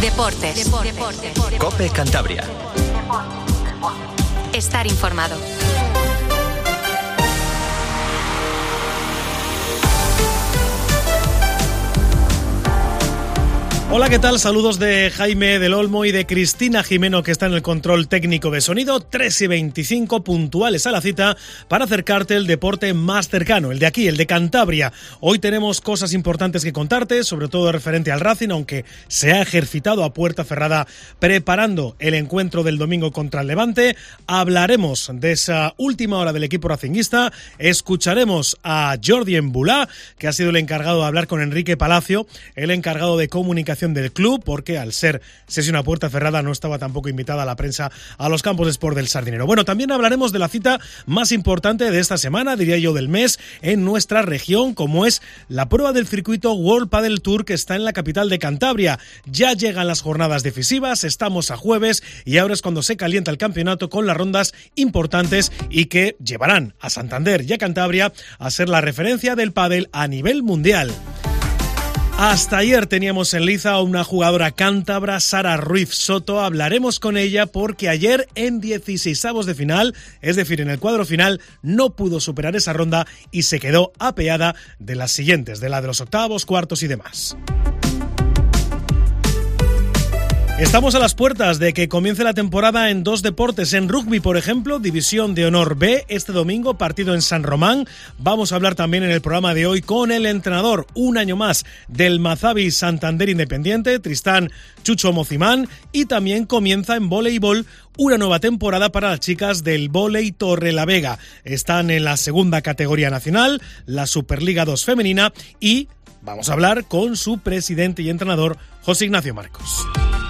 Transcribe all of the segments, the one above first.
Deportes. COPE Cantabria. Estar informado. Hola, ¿qué tal? Saludos de Jaime del Olmo y de Cristina Jimeno, que está en el control técnico de sonido. 3:25, puntuales a la cita para acercarte el deporte más cercano, el de aquí, el de Cantabria. Hoy tenemos cosas importantes que contarte, sobre todo referente al Racing, aunque se ha ejercitado a puerta cerrada preparando el encuentro del domingo contra el Levante. Hablaremos de esa última hora del equipo racinguista. Escucharemos a Jordi Embulá, que ha sido el encargado de hablar con Enrique Palacio, el encargado de comunicación del club, porque al ser sesión a puerta cerrada no estaba tampoco invitada la prensa a los campos de sport del Sardinero. Bueno, también hablaremos de la cita más importante de esta semana, diría yo del mes, en nuestra región, como es la prueba del circuito World Padel Tour, que está en la capital de Cantabria. Ya llegan las jornadas decisivas, estamos a jueves y ahora es cuando se calienta el campeonato con las rondas importantes y que llevarán a Santander y a Cantabria a ser la referencia del pádel a nivel mundial. Hasta ayer teníamos en liza a una jugadora cántabra, Sara Ruiz Soto. Hablaremos con ella porque ayer en 16avos de final, es decir, en el cuadro final, no pudo superar esa ronda y se quedó apeada de las siguientes, de la de los octavos, cuartos y demás. Estamos a las puertas de que comience la temporada en dos deportes. En rugby, por ejemplo, División de Honor B, este domingo, partido en San Román. Vamos a hablar también en el programa de hoy con el entrenador, un año más, del Mazabi Santander Independiente, Tristán Chucho Mocimán. Y también comienza en voleibol una nueva temporada para las chicas del vóley Torrelavega. Están en la segunda categoría nacional, la Superliga 2 femenina, y vamos a hablar con su presidente y entrenador, José Ignacio Marcos.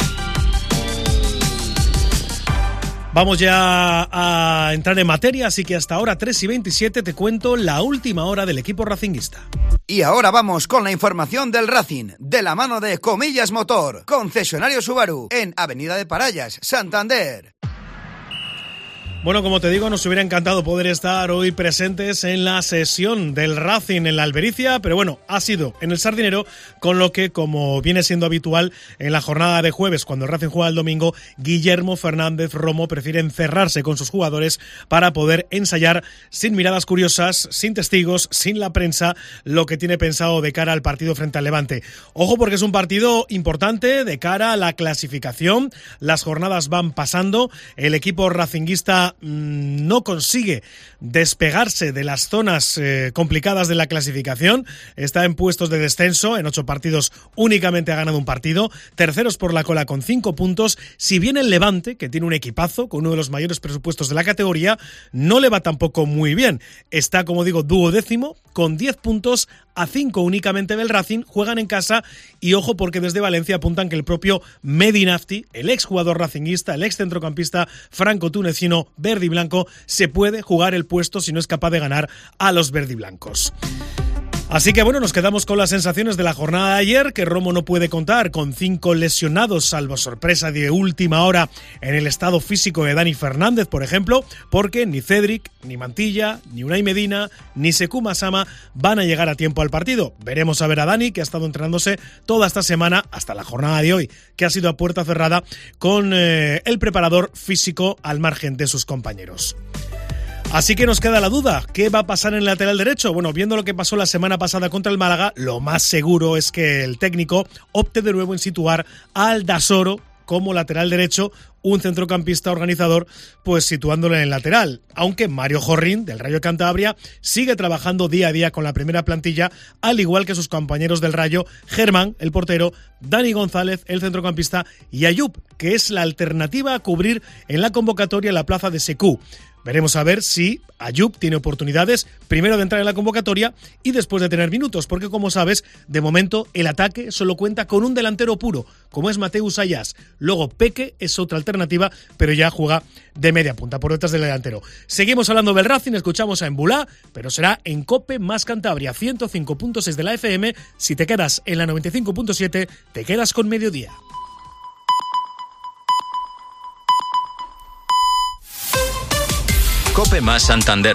Vamos ya a entrar en materia, así que hasta ahora 3:27 te cuento la última hora del equipo racinguista. Y ahora vamos con la información del Racing, de la mano de Comillas Motor, concesionario Subaru, en Avenida de Parallas, Santander. Bueno, como te digo, nos hubiera encantado poder estar hoy presentes en la sesión del Racing en la Albericia, pero bueno, ha sido en el Sardinero, con lo que, como viene siendo habitual en la jornada de jueves, cuando el Racing juega el domingo, Guillermo Fernández Romo prefiere encerrarse con sus jugadores para poder ensayar sin miradas curiosas, sin testigos, sin la prensa, lo que tiene pensado de cara al partido frente al Levante. Ojo, porque es un partido importante de cara a la clasificación. Las jornadas van pasando, el equipo racinguista no consigue despegarse de las zonas complicadas de la clasificación. Está en puestos de descenso, en 8 partidos únicamente ha ganado un partido, terceros por la cola con 5 puntos. Si bien el Levante, que tiene un equipazo con uno de los mayores presupuestos de la categoría, no le va tampoco muy bien. Está, como digo, duodécimo con 10 puntos, a 5 únicamente del Racing. Juegan en casa y ojo, porque desde Valencia apuntan que el propio Medinafti, el exjugador racinguista, el ex centrocampista franco-tunecino verde y blanco, se puede jugar el puesto si no es capaz de ganar a los verde y blancos. Así que bueno, nos quedamos con las sensaciones de la jornada de ayer, que Romo no puede contar con 5 lesionados, salvo sorpresa de última hora en el estado físico de Dani Fernández, por ejemplo, porque ni Cédric, ni Mantilla, ni Unai Medina, ni Sekou Massama van a llegar a tiempo al partido. Veremos a ver a Dani, que ha estado entrenándose toda esta semana, hasta la jornada de hoy, que ha sido a puerta cerrada, con el preparador físico al margen de sus compañeros. Así que nos queda la duda, ¿qué va a pasar en el lateral derecho? Bueno, viendo lo que pasó la semana pasada contra el Málaga, lo más seguro es que el técnico opte de nuevo en situar a Aldasoro como lateral derecho, un centrocampista organizador, pues situándolo en el lateral. Aunque Mario Jorrín, del Rayo Cantabria, sigue trabajando día a día con la primera plantilla, al igual que sus compañeros del Rayo, Germán, el portero, Dani González, el centrocampista, y Ayub, que es la alternativa a cubrir en la convocatoria la plaza de Sekou. Veremos a ver si Ayub tiene oportunidades, primero de entrar en la convocatoria y después de tener minutos, porque como sabes, de momento el ataque solo cuenta con un delantero puro, como es Mateus Ayas. Luego Peque es otra alternativa, pero ya juega de media punta, por detrás del delantero. Seguimos hablando del Racing, escuchamos a Embulá, pero será en COPE más Cantabria, 105.6 de la FM. Si te quedas en la 95.7, te quedas con Mediodía. COPE más Santander.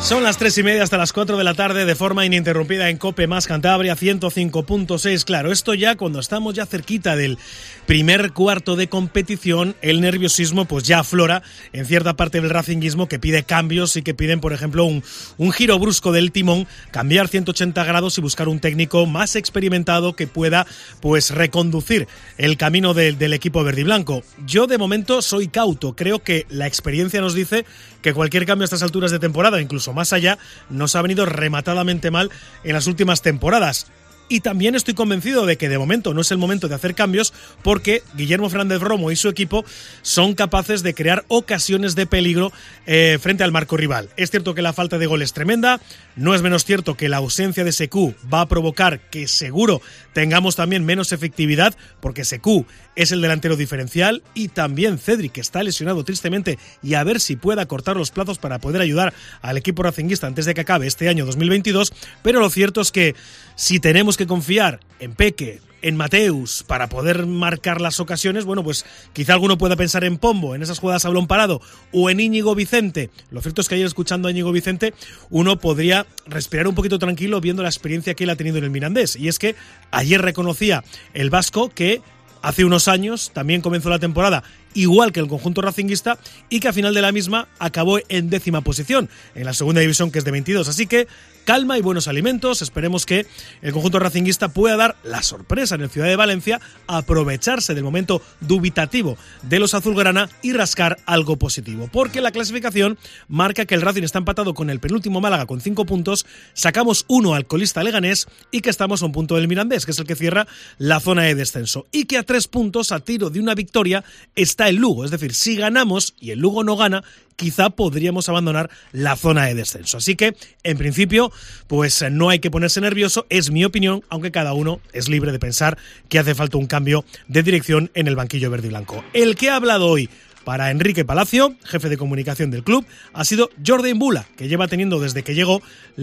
Son las 3:30 hasta las 4 de la tarde de forma ininterrumpida en COPE más Cantabria 105.6. Claro, esto ya cuando estamos ya cerquita del primer cuarto de competición, el nerviosismo pues ya aflora en cierta parte del racinguismo que pide cambios y que piden, por ejemplo, un giro brusco del timón, cambiar 180 grados y buscar un técnico más experimentado que pueda pues reconducir el camino del equipo verde y blanco. Yo de momento soy cauto, creo que la experiencia nos dice que cualquier cambio a estas alturas de temporada, incluso más allá, nos ha venido rematadamente mal en las últimas temporadas. Y también estoy convencido de que de momento no es el momento de hacer cambios porque Guillermo Fernández Romo y su equipo son capaces de crear ocasiones de peligro frente al marco rival. Es cierto que la falta de gol es tremenda, no es menos cierto que la ausencia de Sekou va a provocar que seguro tengamos también menos efectividad porque Sekou es el delantero diferencial y también Cedric, que está lesionado tristemente, y a ver si pueda cortar los plazos para poder ayudar al equipo racinguista antes de que acabe este año 2022, pero lo cierto es que si tenemos que confiar en Peque, en Mateus, para poder marcar las ocasiones, bueno, pues quizá alguno pueda pensar en Pombo, en esas jugadas a balón parado, o en Íñigo Vicente. Lo cierto es que ayer, escuchando a Íñigo Vicente, uno podría respirar un poquito tranquilo viendo la experiencia que él ha tenido en el Mirandés, y es que ayer reconocía el vasco que hace unos años también comenzó la temporada igual que el conjunto racinguista y que a final de la misma acabó en 10ª posición en la segunda división, que es de 22. Así que calma y buenos alimentos. Esperemos que el conjunto racinguista pueda dar la sorpresa en el Ciudad de Valencia, aprovecharse del momento dubitativo de los azulgrana y rascar algo positivo. Porque la clasificación marca que el Racing está empatado con el penúltimo Málaga con 5 puntos, sacamos 1 al colista Leganés y que estamos a un punto del Mirandés, que es el que cierra la zona de descenso. Y que a 3 puntos, a tiro de una victoria, está el Lugo. Es decir, si ganamos y el Lugo no gana, quizá podríamos abandonar la zona de descenso. Así que, en principio, pues no hay que ponerse nervioso, es mi opinión, aunque cada uno es libre de pensar que hace falta un cambio de dirección en el banquillo verde y blanco. El que ha hablado hoy para Enrique Palacio, jefe de comunicación del club, ha sido Jordi Embula, que lleva teniendo desde que llegó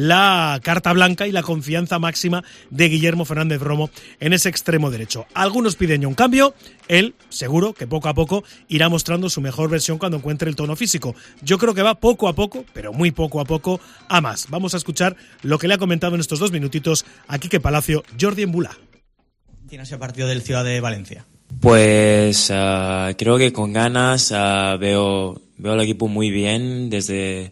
la carta blanca y la confianza máxima de Guillermo Fernández Romo en ese extremo derecho. Algunos piden ya un cambio, él seguro que poco a poco irá mostrando su mejor versión cuando encuentre el tono físico. Yo creo que va poco a poco, pero muy poco a poco, a más. Vamos a escuchar lo que le ha comentado en estos 2 minutitos a Quique Palacio, Jordi Embula. ¿Tiene ese partido del Ciudad de Valencia? Pues creo que con ganas, veo al equipo muy bien. Desde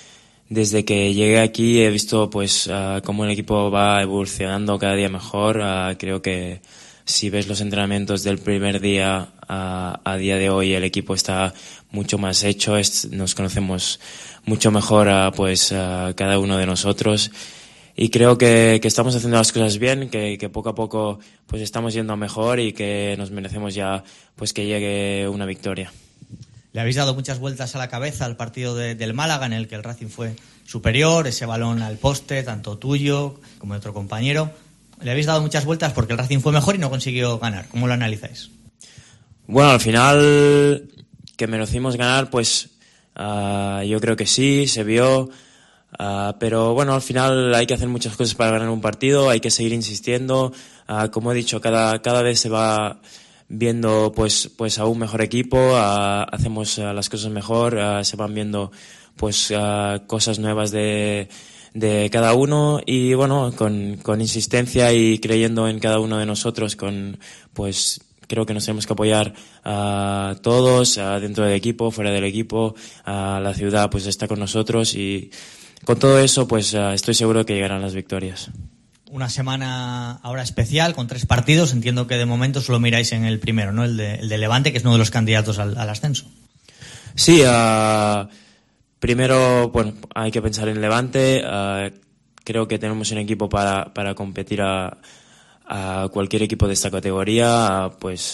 que llegué aquí he visto pues cómo el equipo va evolucionando cada día mejor. Creo que si ves los entrenamientos del primer día a día de hoy, el equipo está mucho más hecho, nos conocemos mucho mejor cada uno de nosotros. Y creo que estamos haciendo las cosas bien, que poco a poco pues estamos yendo mejor y que nos merecemos ya pues que llegue una victoria. Le habéis dado muchas vueltas a la cabeza al partido del Málaga, en el que el Racing fue superior, ese balón al poste, tanto tuyo como de otro compañero. Le habéis dado muchas vueltas porque el Racing fue mejor y no consiguió ganar. ¿Cómo lo analizáis? Bueno, al final que merecimos ganar, pues yo creo que sí, se vio. Pero bueno, al final hay que hacer muchas cosas para ganar un partido, hay que seguir insistiendo. Como he dicho, cada vez se va viendo pues a un mejor equipo, hacemos las cosas mejor, se van viendo pues cosas nuevas de cada uno y bueno, con insistencia y creyendo en cada uno de nosotros, pues creo que nos tenemos que apoyar a todos, dentro del equipo, fuera del equipo, la ciudad pues está con nosotros y con todo eso, pues estoy seguro que llegarán las victorias. Una semana ahora especial, con 3 partidos. Entiendo que de momento solo miráis en el primero, ¿no? El de Levante, que es uno de los candidatos al ascenso. Sí, primero, bueno, hay que pensar en Levante. Creo que tenemos un equipo para competir a cualquier equipo de esta categoría.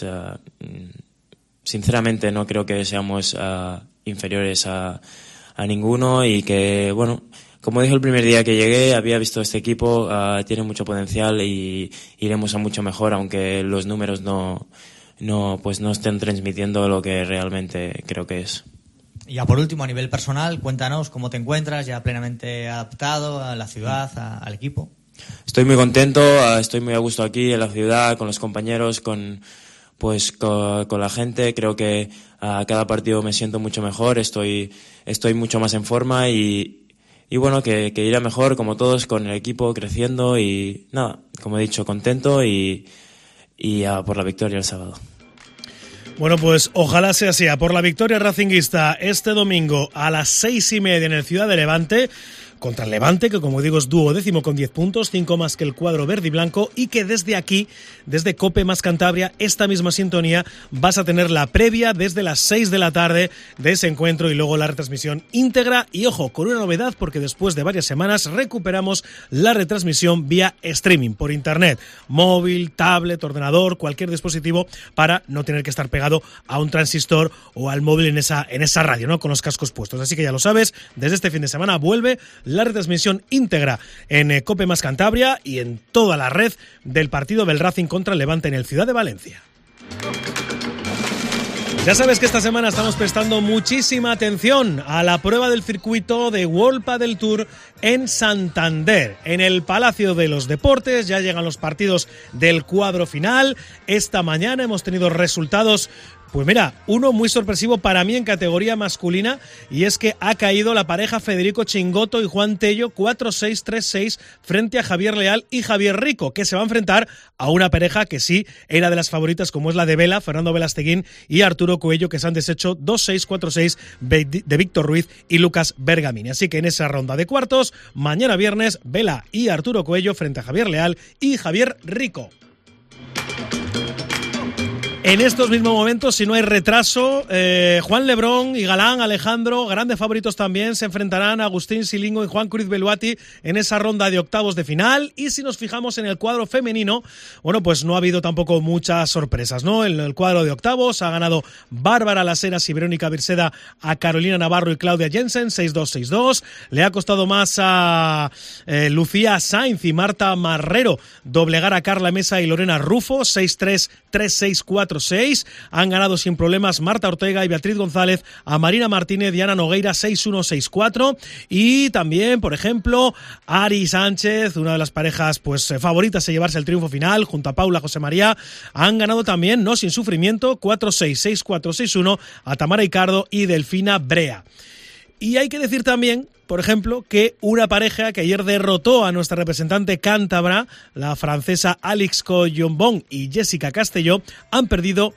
Sinceramente no creo que seamos inferiores a ninguno y que, bueno, como dije el primer día que llegué, había visto este equipo, tiene mucho potencial y iremos a mucho mejor, aunque los números no estén transmitiendo lo que realmente creo que es. Y ya por último, a nivel personal, cuéntanos cómo te encuentras, ya plenamente adaptado a la ciudad, al equipo. Estoy muy contento, estoy muy a gusto aquí en la ciudad, con los compañeros, con la gente. Creo que a cada partido me siento mucho mejor, estoy mucho más en forma y bueno, que irá mejor, como todos, con el equipo creciendo y nada, como he dicho, contento y a por la victoria el sábado. Bueno, pues ojalá sea así, a por la victoria racinguista este domingo a las 6:30 en el Ciudad de Levante, contra el Levante, que como digo es 12º con 10 puntos, 5 más que el cuadro verde y blanco, y que desde aquí, desde Cope más Cantabria, esta misma sintonía, vas a tener la previa desde las 6 de la tarde de ese encuentro y luego la retransmisión íntegra. Y ojo, con una novedad, porque después de varias semanas recuperamos la retransmisión vía streaming, por internet, móvil, tablet, ordenador, cualquier dispositivo, para no tener que estar pegado a un transistor o al móvil en esa radio, ¿no?, con los cascos puestos. Así que ya lo sabes, desde este fin de semana vuelve la retransmisión íntegra en Cope más Cantabria y en toda la red del partido del Racing contra el Levante en el Ciudad de Valencia. Ya sabes que esta semana estamos prestando muchísima atención a la prueba del circuito de World Padel Tour en Santander, en el Palacio de los Deportes. Ya llegan los partidos del cuadro final. Esta mañana hemos tenido resultados, pues mira, uno muy sorpresivo para mí en categoría masculina, y es que ha caído la pareja Federico Chingoto y Juan Tello 4-6, 3-6 frente a Javier Leal y Javier Rico, que se va a enfrentar a una pareja que sí era de las favoritas, como es la de Vela, Fernando Velasteguín y Arturo Coello, que se han deshecho 2-6, 4-6 de Víctor Ruiz y Lucas Bergamini. Así que en esa ronda de cuartos, mañana viernes, Vela y Arturo Coello frente a Javier Leal y Javier Rico. En estos mismos momentos, si no hay retraso, Juan Lebrón y Galán Alejandro, grandes favoritos también, se enfrentarán a Agustín Silingo y Juan Cruz Beluati en esa ronda de octavos de final. Y si nos fijamos en el cuadro femenino, bueno, pues no ha habido tampoco muchas sorpresas, ¿no? En el cuadro de octavos ha ganado Bárbara Laseras y Verónica Virseda a Carolina Navarro y Claudia Jensen, 6-2, 6-2. Le ha costado más a Lucía Sainz y Marta Marrero doblegar a Carla Mesa y Lorena Rufo, 6-3, 3-6, 4-6. Han ganado sin problemas Marta Ortega y Beatriz González a Marina Martínez y Ana Nogueira, 6-1, 6-4. Y también, por ejemplo, Ari Sánchez, una de las parejas pues favoritas de llevarse el triunfo final, junto a Paula José María, han ganado también, no sin sufrimiento, 4-6, 6-4, 6-1 a Tamara Icardo y Delfina Brea. Y hay que decir también, por ejemplo, que una pareja que ayer derrotó a nuestra representante cántabra, la francesa Alix Coyombón y Jessica Castelló, han perdido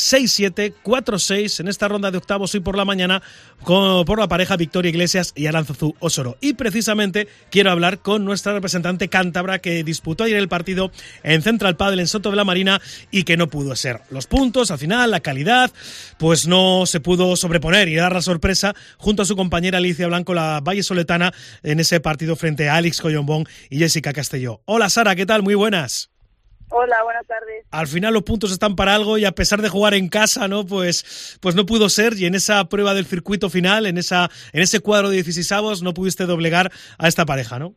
6-7, 4-6 en esta ronda de octavos hoy por la mañana por la pareja Victoria Iglesias y Aránzazu Osoro. Y precisamente quiero hablar con nuestra representante cántabra, que disputó ayer el partido en Central Padel en Soto de la Marina y que no pudo ser. Los puntos, al final, la calidad, pues no se pudo sobreponer y dar la sorpresa junto a su compañera Alicia Blanco, la vallesoletana, en ese partido frente a Alix Coyombón y Jessica Castelló. Hola Sara, ¿qué tal? Muy buenas. Hola, buenas tardes. Al final los puntos están para algo y a pesar de jugar en casa, ¿no? Pues no pudo ser, y en esa prueba del circuito final, en ese cuadro de 16avos, no pudiste doblegar a esta pareja, ¿no?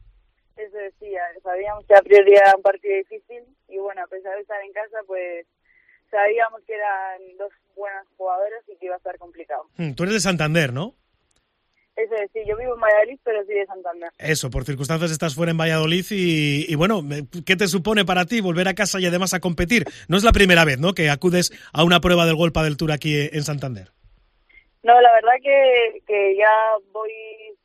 Eso decía, sabíamos que a priori era un partido difícil y bueno, a pesar de estar en casa, pues sabíamos que eran dos buenas jugadoras y que iba a estar complicado. Tú eres de Santander, ¿no? Eso es, sí, yo vivo en Valladolid, pero soy de Santander. Eso, por circunstancias estás fuera en Valladolid y bueno, ¿qué te supone para ti volver a casa y además a competir? No es la primera vez, ¿no?, que acudes a una prueba del World Padel Tour aquí en Santander. No, la verdad que ya voy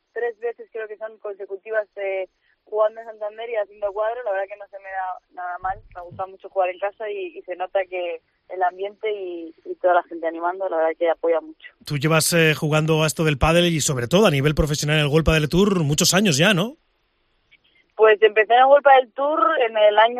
3 veces, creo que son consecutivas, jugando en Santander y haciendo cuadro. La verdad que no se me da nada mal, me gusta mucho jugar en casa y se nota que el ambiente y toda la gente animando, la verdad que apoya mucho. Tú llevas jugando a esto del pádel y sobre todo a nivel profesional en el World Padel Tour muchos años ya, ¿no? Pues empecé en el World Padel Tour en el año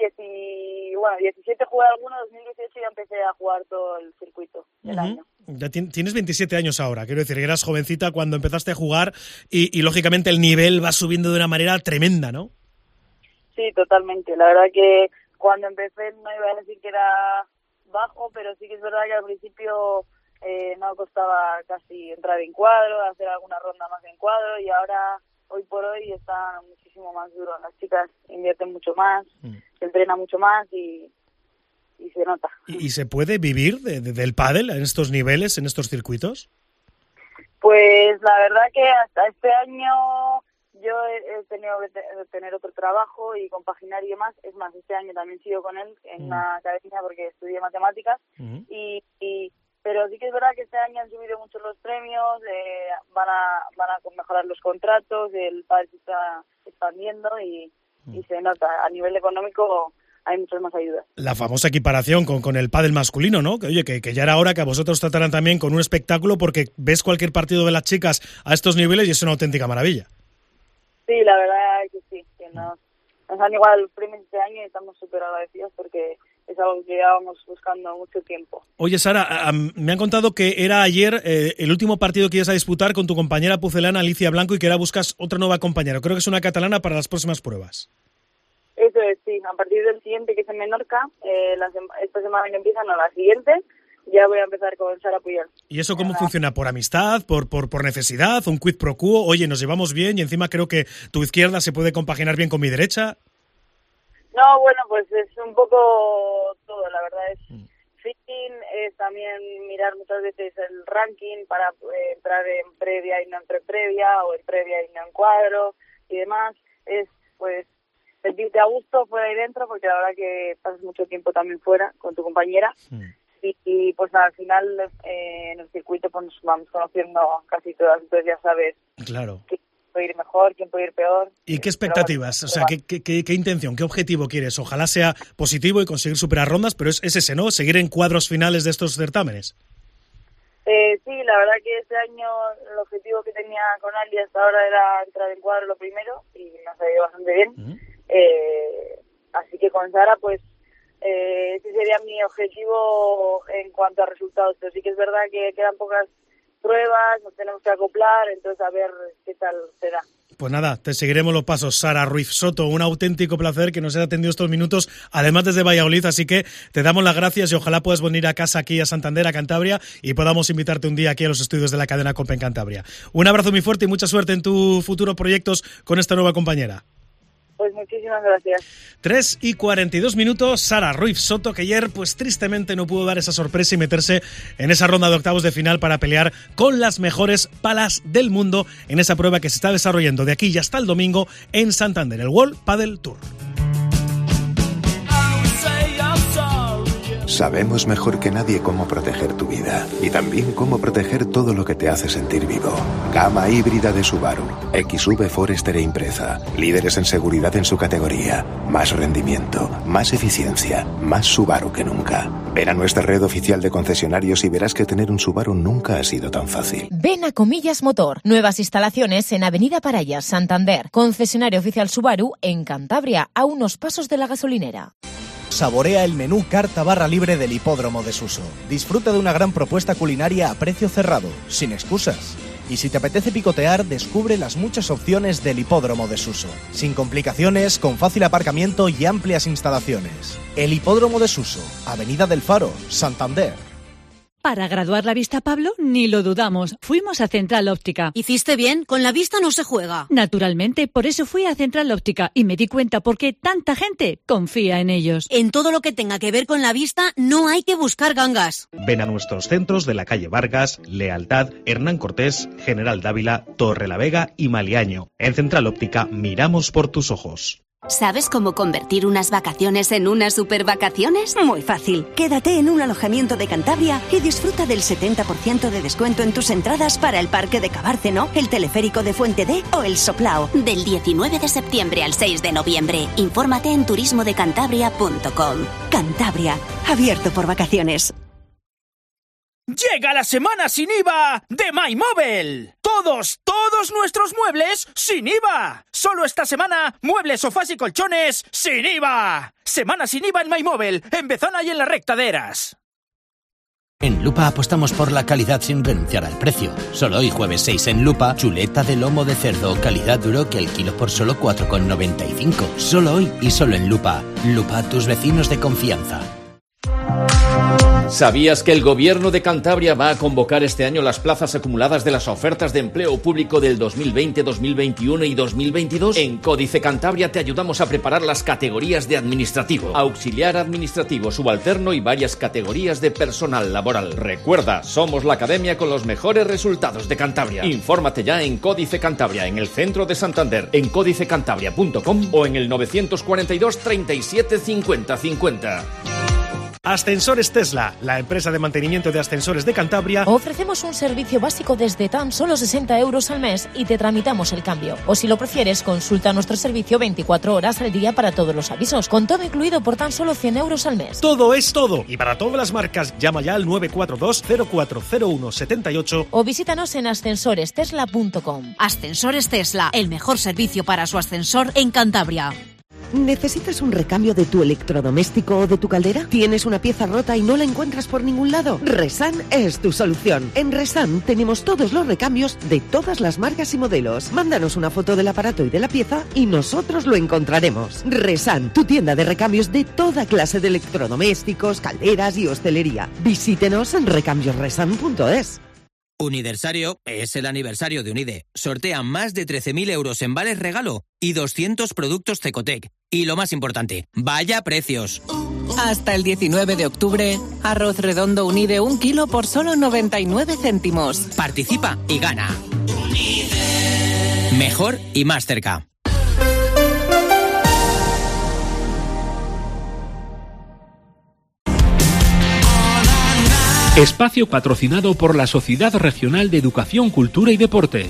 2017 jugué alguno, 2018 ya empecé a jugar todo el circuito del año. Ya tienes 27 años ahora, quiero decir, que eras jovencita cuando empezaste a jugar y lógicamente el nivel va subiendo de una manera tremenda, ¿no? Sí, totalmente. La verdad que cuando empecé no iba a decir que era bajo, pero sí que es verdad que al principio no costaba casi entrar en cuadro, hacer alguna ronda más en cuadro, y ahora, hoy por hoy, está muchísimo más duro. Las chicas invierten mucho más, se entrena mucho más y se nota. ¿Y se puede vivir del pádel en estos niveles, en estos circuitos? Pues la verdad que hasta este año yo he tenido que tener otro trabajo y compaginar y demás. Es más, este año también sigo con él en una academia porque estudié matemáticas. Pero sí que es verdad que este año han subido mucho los premios, van a mejorar los contratos, el pádel se está expandiendo y se nota. A nivel económico hay muchas más ayudas. La famosa equiparación con el pádel masculino, ¿no? Que, oye, que ya era hora que a vosotros trataran también con un espectáculo, porque ves cualquier partido de las chicas a estos niveles y es una auténtica maravilla. Sí, la verdad es que sí, que nos han igualado los premios este año y estamos súper agradecidos porque es algo que llevábamos buscando mucho tiempo. Oye, Sara, me han contado que era ayer el último partido que ibas a disputar con tu compañera pucelana Alicia Blanco y que ahora buscas otra nueva compañera. Creo que es una catalana para las próximas pruebas. Eso es, sí. A partir del siguiente, que es en Menorca, esta semana que empieza, no, la siguiente, ya voy a empezar con Sara Puyol. ¿Y eso cómo funciona? ¿Por amistad? ¿Por necesidad? ¿Un quid pro quo? Oye, nos llevamos bien y encima creo que tu izquierda se puede compaginar bien con mi derecha. No, bueno, pues es un poco todo, la verdad es fitting, es también mirar muchas veces el ranking para entrar en previa y no en previa, o en previa y no en cuadro y demás. Es, pues, sentirte a gusto fuera y dentro, porque la verdad que pasas mucho tiempo también fuera con tu compañera. Y pues al final en el circuito pues nos vamos conociendo casi todas, entonces ya sabes claro quién puede ir mejor, quién puede ir peor. ¿Y qué expectativas? O sea, ¿qué intención, qué objetivo quieres? Ojalá sea positivo y conseguir superar rondas, pero es ese, ¿no? Seguir en cuadros finales de estos certámenes. Sí, la verdad que este año el objetivo que tenía con Ali hasta ahora era entrar en cuadro lo primero y nos ha ido bastante bien. Así que con Sara pues ese sería mi objetivo en cuanto a resultados, pero sí que es verdad que quedan pocas pruebas, nos tenemos que acoplar, entonces a ver qué tal será. Pues nada, te seguiremos los pasos. Sara Ruiz Soto, un auténtico placer que nos haya atendido estos minutos, además desde Valladolid, así que te damos las gracias y ojalá puedas venir a casa aquí a Santander, a Cantabria, y podamos invitarte un día aquí a los estudios de la cadena COPE en Cantabria. Un abrazo muy fuerte y mucha suerte en tus futuros proyectos con esta nueva compañera. Pues muchísimas gracias. 3:42, Sara Ruiz Soto, que ayer pues tristemente no pudo dar esa sorpresa y meterse en esa ronda de octavos de final para pelear con las mejores palas del mundo en esa prueba que se está desarrollando de aquí y hasta el domingo en Santander, el World Padel Tour. Sabemos mejor que nadie cómo proteger tu vida y también cómo proteger todo lo que te hace sentir vivo. Gama híbrida de Subaru, XV Forester e Impreza, líderes en seguridad en su categoría. Más rendimiento, más eficiencia, más Subaru que nunca. Ven a nuestra red oficial de concesionarios y verás que tener un Subaru nunca ha sido tan fácil. Ven a Comillas Motor, nuevas instalaciones en Avenida Parayas, Santander. Concesionario oficial Subaru en Cantabria, a unos pasos de la gasolinera. Saborea el menú carta barra libre del Hipódromo de Suso. Disfruta de una gran propuesta culinaria a precio cerrado, sin excusas. Y si te apetece picotear, descubre las muchas opciones del Hipódromo de Suso. Sin complicaciones, con fácil aparcamiento y amplias instalaciones. El Hipódromo de Suso, Avenida del Faro, Santander. Para graduar la vista, Pablo, ni lo dudamos. Fuimos a Central Óptica. ¿Hiciste bien? Con la vista no se juega. Naturalmente, por eso fui a Central Óptica y me di cuenta por qué tanta gente confía en ellos. En todo lo que tenga que ver con la vista, no hay que buscar gangas. Ven a nuestros centros de la calle Vargas, Lealtad, Hernán Cortés, General Dávila, Torrelavega y Maliaño. En Central Óptica miramos por tus ojos. ¿Sabes cómo convertir unas vacaciones en unas supervacaciones? Muy fácil. Quédate en un alojamiento de Cantabria y disfruta del 70% de descuento en tus entradas para el Parque de Cabárceno, el Teleférico de Fuente D o el Soplao. Del 19 de septiembre al 6 de noviembre. Infórmate en turismodecantabria.com. Cantabria, abierto por vacaciones. Llega la semana sin IVA de MyMobile. Todos nuestros muebles sin IVA. Solo esta semana, muebles, sofás y colchones sin IVA. Semana sin IVA en MyMobile, en Bezana y en la Recta de Eras. En Lupa apostamos por la calidad sin renunciar al precio. Solo hoy jueves 6 en Lupa, chuleta de lomo de cerdo, calidad duro que el kilo por solo 4,95. Solo hoy y solo en Lupa. Lupa, tus vecinos de confianza. ¿Sabías que el Gobierno de Cantabria va a convocar este año las plazas acumuladas de las ofertas de empleo público del 2020, 2021 y 2022? En Códice Cantabria te ayudamos a preparar las categorías de administrativo, auxiliar administrativo, subalterno y varias categorías de personal laboral. Recuerda, somos la academia con los mejores resultados de Cantabria. Infórmate ya en Códice Cantabria, en el centro de Santander, en códicecantabria.com o en el 942 37 50 50. Ascensores Tesla, la empresa de mantenimiento de ascensores de Cantabria. Ofrecemos un servicio básico desde tan solo 60 euros al mes y te tramitamos el cambio. O si lo prefieres, consulta nuestro servicio 24 horas al día para todos los avisos, con todo incluido por tan solo 100 euros al mes. Todo es todo. Y para todas las marcas, llama ya al 942 0401 78 o visítanos en ascensorestesla.com. Ascensores Tesla, el mejor servicio para su ascensor en Cantabria. ¿Necesitas un recambio de tu electrodoméstico o de tu caldera? ¿Tienes una pieza rota y no la encuentras por ningún lado? Resan es tu solución. En Resan tenemos todos los recambios de todas las marcas y modelos. Mándanos una foto del aparato y de la pieza y nosotros lo encontraremos. Resan, tu tienda de recambios de toda clase de electrodomésticos, calderas y hostelería. Visítenos en recambiosresan.es. Universario es el aniversario de Unide. Sortean más de 13.000 euros en vales regalo y 200 productos Cecotec. Y lo más importante, vaya precios. Hasta el 19 de octubre, arroz redondo Unide 1 kilo por solo 99 céntimos. Participa y gana. Unide. Mejor y más cerca. Espacio patrocinado por la Sociedad Regional de Educación, Cultura y Deporte.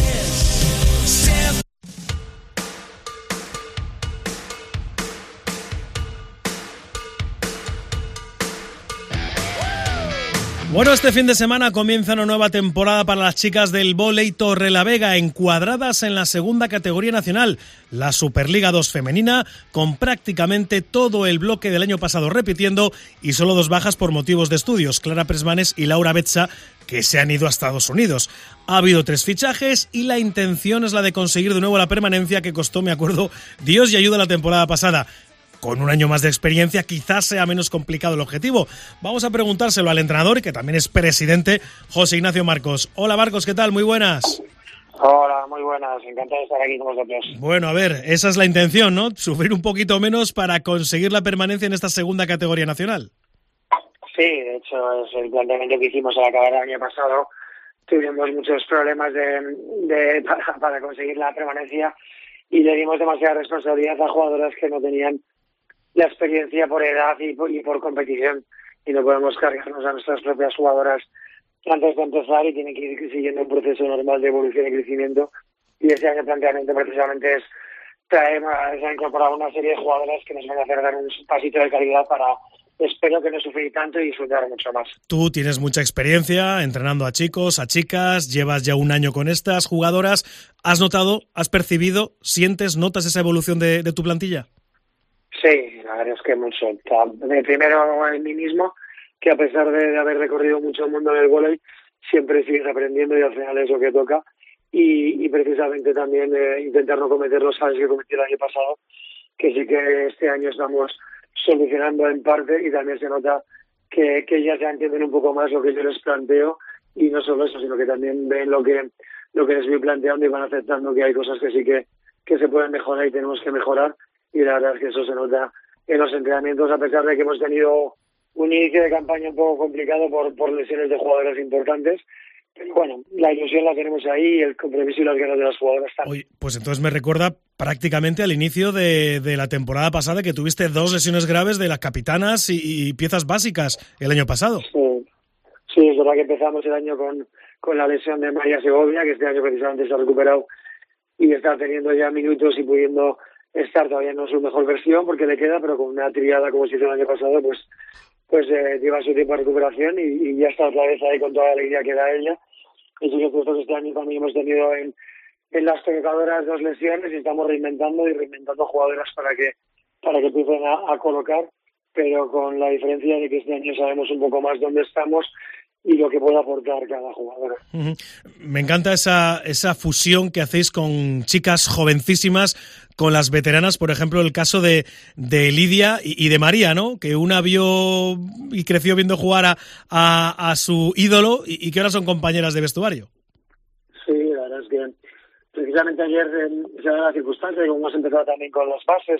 Bueno, este fin de semana comienza una nueva temporada para las chicas del vóley Torrelavega, encuadradas en la segunda categoría nacional, la Superliga 2 femenina, con prácticamente todo el bloque del año pasado repitiendo y solo 2 bajas por motivos de estudios, Clara Presmanes y Laura Betza, que se han ido a Estados Unidos. Ha habido 3 fichajes y la intención es la de conseguir de nuevo la permanencia que costó, me acuerdo, Dios y ayuda la temporada pasada. Con un año más de experiencia quizás sea menos complicado el objetivo. Vamos a preguntárselo al entrenador, que también es presidente, José Ignacio Marcos. Hola Marcos, ¿qué tal? Muy buenas. Hola, muy buenas. Encantado de estar aquí con vosotros. Bueno, a ver, esa es la intención, ¿no? Sufrir un poquito menos para conseguir la permanencia en esta segunda categoría nacional. Sí, de hecho es el planteamiento que hicimos al acabar el año pasado. Tuvimos muchos problemas para conseguir la permanencia y le dimos demasiada responsabilidad a jugadoras que no tenían la experiencia por edad y por competición, y no podemos cargarnos a nuestras propias jugadoras antes de empezar y tienen que ir siguiendo un proceso normal de evolución y crecimiento, y ese año planteamiento precisamente es ha incorporado una serie de jugadoras que nos van a hacer dar un pasito de calidad para, espero que no sufrir tanto y disfrutar mucho más. Tú tienes mucha experiencia entrenando a chicos, a chicas, llevas ya un año con estas jugadoras. ¿Has notado, has percibido, sientes, notas esa evolución de tu plantilla? Sí, la verdad es que mucho. Primero en mí mismo, que a pesar de haber recorrido mucho el mundo del vóley, siempre sigues aprendiendo y al final es lo que toca. Y precisamente también intentar no cometer los fallos que cometí el año pasado, que sí que este año estamos solucionando en parte, y también se nota que ya se entienden un poco más lo que yo les planteo, y no solo eso, sino que también ven lo que les voy planteando y van aceptando que hay cosas que sí que se pueden mejorar y tenemos que mejorar. Y la verdad es que eso se nota en los entrenamientos, a pesar de que hemos tenido un inicio de campaña un poco complicado por lesiones de jugadores importantes. Pero bueno, la ilusión la tenemos ahí y el compromiso y las ganas de las jugadoras también. Oye, pues entonces me recuerda prácticamente al inicio de la temporada pasada, que tuviste 2 lesiones graves de las capitanas y piezas básicas el año pasado. Sí, es verdad que empezamos el año con la lesión de María Segovia, que este año precisamente se ha recuperado y está teniendo ya minutos y pudiendo estar. Todavía no es su mejor versión porque le queda, pero con una triada como se hizo el año pasado, pues lleva su tiempo de recuperación y ya está otra vez ahí con toda la alegría que da ella. Y sí que nosotros este año también hemos tenido en las colocadoras 2 lesiones y estamos reinventando jugadoras para que empiecen a colocar, pero con la diferencia de que este año sabemos un poco más dónde estamos y lo que puede aportar cada jugadora. Me encanta esa fusión que hacéis con chicas jovencísimas, con las veteranas, por ejemplo, el caso de Lidia y de María, ¿no? Que una vio y creció viendo jugar a su ídolo y que ahora son compañeras de vestuario. Sí, la verdad es que precisamente ayer se da la circunstancia de que hemos empezado también con las bases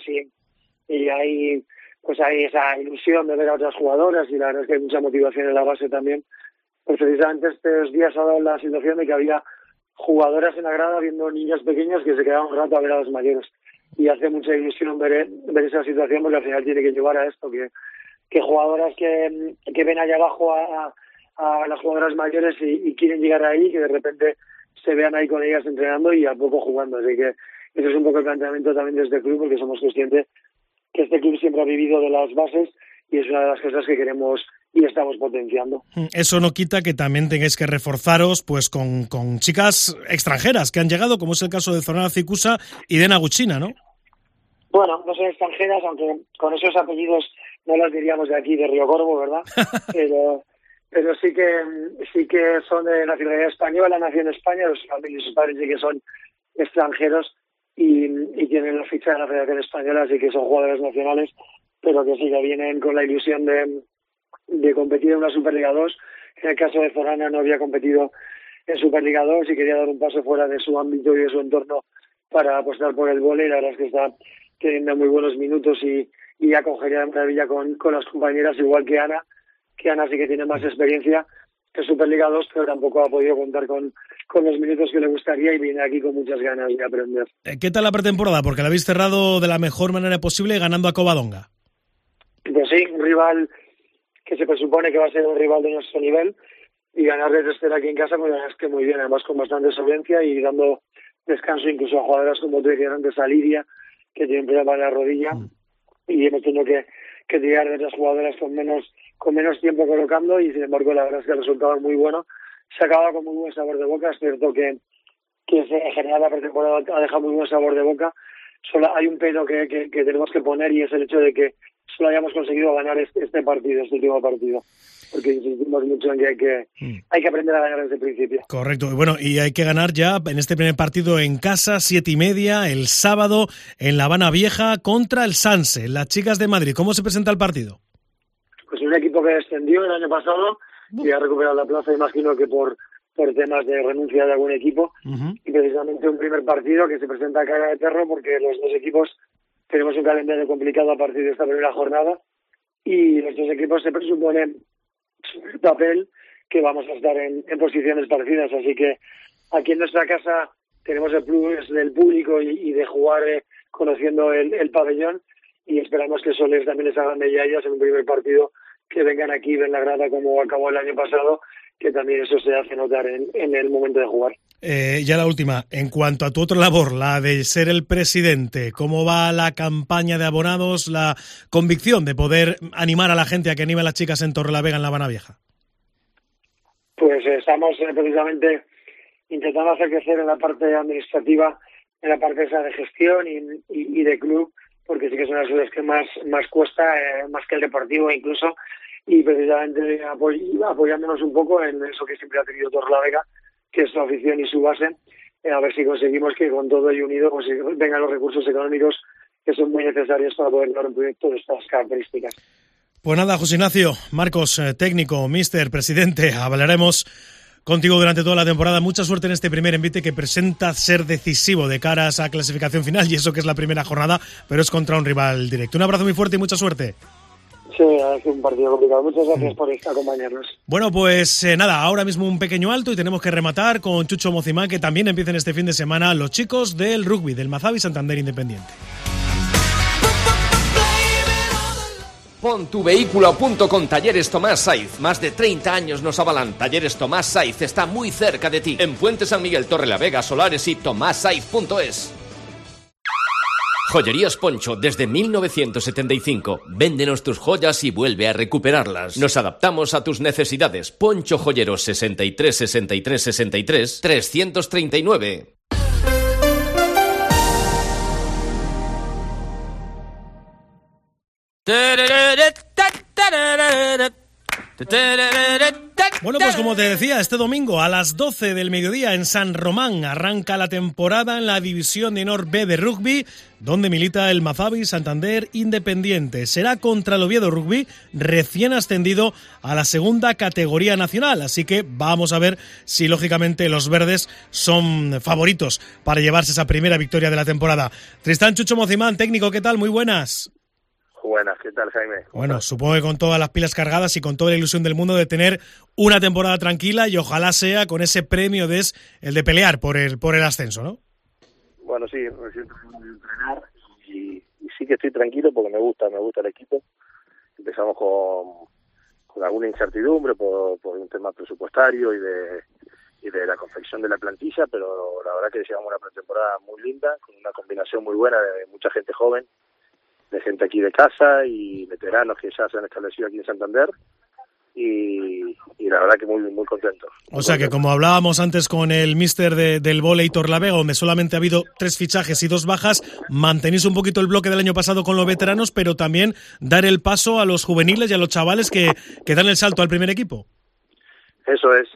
y hay esa ilusión de ver a otras jugadoras, y la verdad es que hay mucha motivación en la base también. Pues precisamente estos días ha dado la situación de que había jugadoras en la grada viendo niñas pequeñas que se quedaban un rato a ver a las mayores, y hace mucha ilusión ver esa situación, porque al final tiene que llevar a esto, que jugadoras que ven allá abajo a las jugadoras mayores y quieren llegar ahí, que de repente se vean ahí con ellas entrenando y a poco jugando. Así que ese es un poco el planteamiento también de este club, porque somos conscientes que este club siempre ha vivido de las bases y es una de las cosas que queremos y estamos potenciando. Eso no quita que también tengáis que reforzaros pues con chicas extranjeras que han llegado, como es el caso de Zorana Cicusa y de Naguchina, ¿no? Bueno, no son extranjeras, aunque con esos apellidos no las diríamos de aquí, de Río Corvo, ¿verdad? pero sí que son de nacionalidad española, nació en España, los familias y sus padres sí que son extranjeros y tienen la ficha de la Federación Española, así que son jugadores nacionales, pero que sí que vienen con la ilusión de competir en una Superliga 2. En el caso de Zorana no había competido en Superliga 2 y quería dar un paso fuera de su ámbito y de su entorno para apostar por el vóley. La verdad es que está teniendo muy buenos minutos y acogería de maravilla con las compañeras, igual que Ana sí que tiene más experiencia en Superliga 2, pero tampoco ha podido contar con los minutos que le gustaría y viene aquí con muchas ganas de aprender. ¿Qué tal la pretemporada? Porque la habéis cerrado de la mejor manera posible ganando a Covadonga. Pues sí, un rival que se presupone que va a ser un rival de nuestro nivel y ganar de tercera aquí en casa, pues la verdad es que muy bien, además con bastante solvencia y dando descanso incluso a jugadoras como tú decías antes, a Lidia, que tiene un problema en la rodilla y hemos tenido que tirar de otras jugadoras con menos tiempo colocando y sin embargo la verdad es que el resultado es muy bueno. Se acaba con muy buen sabor de boca, es cierto que en general la pretemporada ha dejado muy buen sabor de boca. Solo hay un pero que tenemos que poner y es el hecho de que solo hayamos conseguido ganar este último partido, porque insistimos mucho en que hay que aprender a ganar desde el principio. Correcto, bueno, y hay que ganar ya en este primer partido en casa, 7:30, el sábado, en La Habana Vieja, contra el Sanse, las chicas de Madrid. ¿Cómo se presenta el partido? Pues un equipo que descendió el año pasado y ha recuperado la plaza, imagino que por temas de renuncia de algún equipo, y precisamente un primer partido que se presenta a cara de perro porque los dos equipos tenemos un calendario complicado a partir de esta primera jornada y los dos equipos se presuponen sobre el papel que vamos a estar en posiciones parecidas, así que aquí en nuestra casa tenemos el plus del público y de jugar conociendo el pabellón y esperamos que eso también les hagan de ellas en un primer partido, que vengan aquí, ven la grada como acabó el año pasado, que también eso se hace notar en el momento de jugar. Ya la última, en cuanto a tu otra labor, la de ser el presidente, ¿cómo va la campaña de abonados, la convicción de poder animar a la gente a que anime a las chicas en Torrelavega, en La Habana Vieja? Pues estamos precisamente intentando hacer crecer en la parte administrativa, en la parte esa de gestión y de club, porque sí que son las cosas que más cuesta, más que el deportivo incluso, y precisamente apoyándonos un poco en eso que siempre ha tenido Torrelavega, que es su afición y su base, a ver si conseguimos que con todo ello unido pues vengan los recursos económicos que son muy necesarios para poder dar un proyecto de estas características. Pues nada, José Ignacio, Marcos, técnico, míster, presidente, hablaremos contigo durante toda la temporada. Mucha suerte en este primer envite que presenta ser decisivo de cara a esa clasificación final, y eso que es la primera jornada, pero es contra un rival directo. Un abrazo muy fuerte y mucha suerte. Sí, es un partido complicado. Muchas gracias por acompañarnos. Bueno, pues nada, ahora mismo un pequeño alto y tenemos que rematar con Chucho Mocimán, que también empiezan este fin de semana los chicos del rugby, del Mazavi Santander Independiente. Pon tu vehículo a punto con Talleres Tomás Saiz. Más de 30 años nos avalan. Talleres Tomás Saiz está muy cerca de ti. En Puente San Miguel, Torrelavega, Solares y tomassaiz.es. Joyerías Poncho, desde 1975. Véndenos tus joyas y vuelve a recuperarlas. Nos adaptamos a tus necesidades. Poncho Joyeros 63 63 63 339. Bueno, pues como te decía, este domingo a las 12 del mediodía en San Román arranca la temporada en la División de Honor B de rugby, donde milita el Mazavi Santander Independiente. Será contra el Oviedo Rugby, recién ascendido a la segunda categoría nacional, así que vamos a ver si lógicamente los verdes son favoritos para llevarse esa primera victoria de la temporada. Tristán Chucho Mocimán, técnico, ¿qué tal? Muy buenas. Buenas, ¿qué tal, Jaime? Bueno, supongo que con todas las pilas cargadas y con toda la ilusión del mundo de tener una temporada tranquila y ojalá sea con ese premio el de pelear por el ascenso, ¿no? Bueno, sí, recién termino de entrenar y sí que estoy tranquilo porque me gusta el equipo empezamos con alguna incertidumbre por un tema presupuestario y de la confección de la plantilla, pero la verdad que llevamos una pretemporada muy linda, con una combinación muy buena de mucha gente joven, de gente aquí de casa y veteranos que ya se han establecido aquí en Santander, y la verdad que muy muy contento. O sea que, como hablábamos antes con el míster del vóley Torrelavega, donde solamente ha habido 3 fichajes y 2 bajas, mantenéis un poquito el bloque del año pasado con los veteranos, pero también dar el paso a los juveniles y a los chavales que dan el salto al primer equipo. Eso es.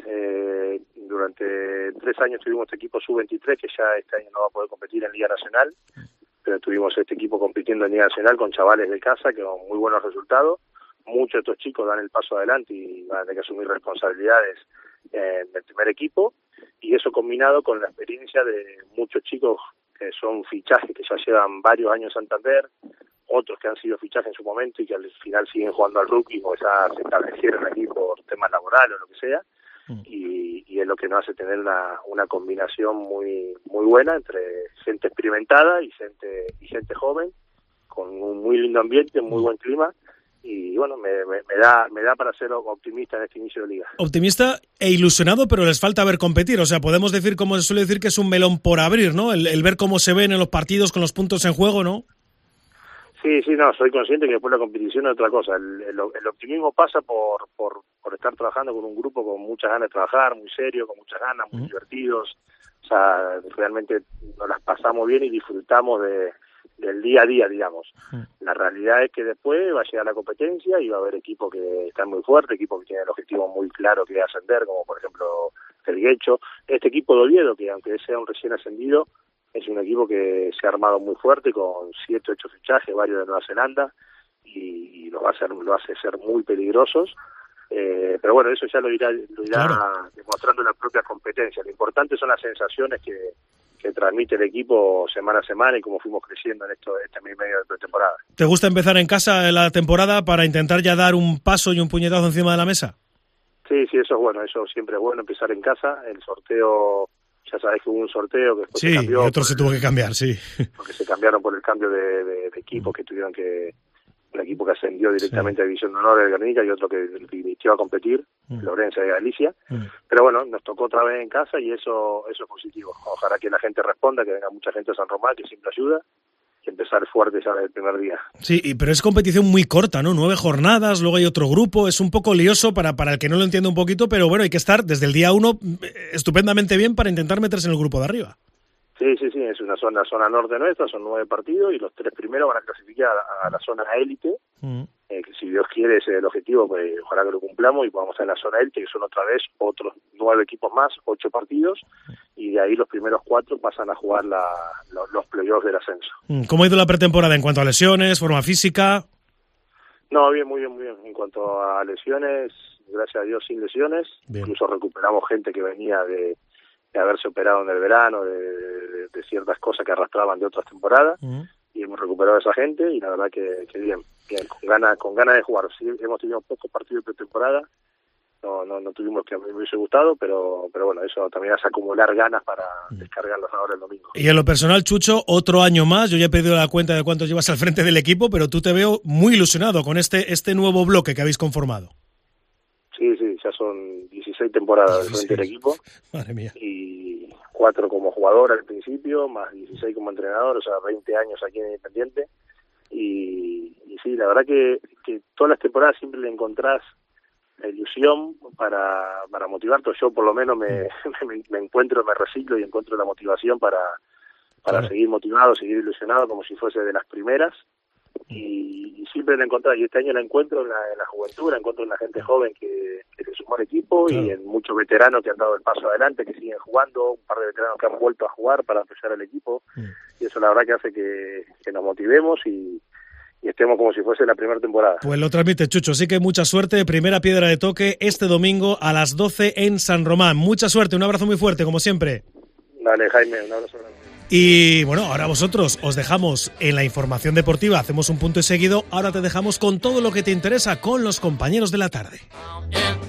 Durante 3 años tuvimos este equipo sub-23, que ya este año no va a poder competir en Liga Nacional, pero tuvimos este equipo compitiendo en Liga Nacional con chavales de casa, que con muy buenos resultados. Muchos de estos chicos dan el paso adelante y van a tener que asumir responsabilidades en el primer equipo, y eso combinado con la experiencia de muchos chicos que son fichajes que ya llevan varios años en Santander, otros que han sido fichajes en su momento y que al final siguen jugando al rugby o ya se establecieron aquí por temas laborales o lo que sea, y es lo que nos hace tener una combinación muy muy buena entre gente experimentada y gente joven, con un muy lindo ambiente, muy buen clima. Y bueno, me da para ser optimista en este inicio de liga. Optimista e ilusionado, pero les falta ver competir. O sea, podemos decir, como se suele decir, que es un melón por abrir, ¿no? El ver cómo se ven en los partidos con los puntos en juego, ¿no? Sí, no, soy consciente que después la competición es otra cosa. El optimismo pasa por estar trabajando con un grupo con muchas ganas de trabajar, muy serio, con muchas ganas, muy divertidos. O sea, realmente nos las pasamos bien y disfrutamos del día a día, digamos. La realidad es que después va a llegar la competencia y va a haber equipos que están muy fuertes, equipos que tienen el objetivo muy claro que es ascender, como por ejemplo el Guecho. Este equipo de Oviedo, que aunque sea un recién ascendido, es un equipo que se ha armado muy fuerte, con 7 o 8 fichajes, varios de Nueva Zelanda, y lo hace ser muy peligrosos. Pero bueno, eso ya lo irá claro, demostrando la propia competencia. Lo importante son las sensaciones que transmite el equipo semana a semana y cómo fuimos creciendo en este medio de pretemporada. ¿Te gusta empezar en casa la temporada para intentar ya dar un paso y un puñetazo encima de la mesa? Sí, eso es bueno, eso siempre es bueno, empezar en casa. El sorteo, ya sabés que hubo un sorteo que después se cambió. Sí, otro se tuvo que cambiar, sí. Porque se cambiaron por el cambio de equipos que tuvieron que... Un equipo que ascendió directamente a División de Honor de Guernica y otro que inició a competir, Florencia de Galicia. Pero bueno, nos tocó otra vez en casa y eso es positivo. Ojalá que la gente responda, que venga mucha gente a San Román, que siempre ayuda, y empezar fuerte ya desde el primer día. Sí, pero es competición muy corta, ¿no? 9 jornadas, luego hay otro grupo, es un poco lioso para el que no lo entiende un poquito, pero bueno, hay que estar desde el día 1 estupendamente bien para intentar meterse en el grupo de arriba. Sí, es una zona norte nuestra, son 9 partidos y los 3 primeros van a clasificar a la zona élite, que si Dios quiere ese es el objetivo, pues ojalá que lo cumplamos y podamos estar en la zona élite, que son otra vez otros 9 equipos más, 8 partidos, y de ahí los primeros 4 pasan a jugar los playoffs del ascenso. ¿Cómo ha ido la pretemporada en cuanto a lesiones, forma física? No, bien, muy bien. En cuanto a lesiones, gracias a Dios sin lesiones, incluso recuperamos gente que venía de haberse operado en el verano, de ciertas cosas que arrastraban de otras temporadas, y hemos recuperado a esa gente y la verdad que bien, con ganas de jugar. Sí, hemos tenido pocos partidos de pretemporada, no tuvimos que a mí me hubiese gustado, pero bueno, eso también hace acumular ganas para descargarlas ahora el domingo. Y en lo personal, Chucho, otro año más, yo ya he pedido la cuenta de cuántos llevas al frente del equipo, pero tú te veo muy ilusionado con este nuevo bloque que habéis conformado. Sí, ya son 16 temporadas del frente del equipo. Madre mía. Y 4 como jugador al principio, más 16 como entrenador, o sea, 20 años aquí en Independiente. Y sí, la verdad que todas las temporadas siempre le encontrás la ilusión para motivarte. Yo por lo menos me encuentro, me reciclo y encuentro la motivación para seguir motivado, seguir ilusionado como si fuese de las primeras. Y siempre la encontré, y este año la encuentro en la juventud, la encuentro en la gente joven que se sumó al equipo, y en muchos veteranos que han dado el paso adelante, que siguen jugando, un par de veteranos que han vuelto a jugar para apoyar al equipo, y eso la verdad que hace que nos motivemos y estemos como si fuese la primera temporada. Pues lo transmite Chucho, así que mucha suerte, primera piedra de toque este domingo a las 12 en San Román. Mucha suerte, un abrazo muy fuerte, como siempre. Dale, Jaime, un abrazo grande. Y bueno, ahora vosotros os dejamos en la información deportiva, hacemos un punto y seguido, ahora te dejamos con todo lo que te interesa con los compañeros de la tarde.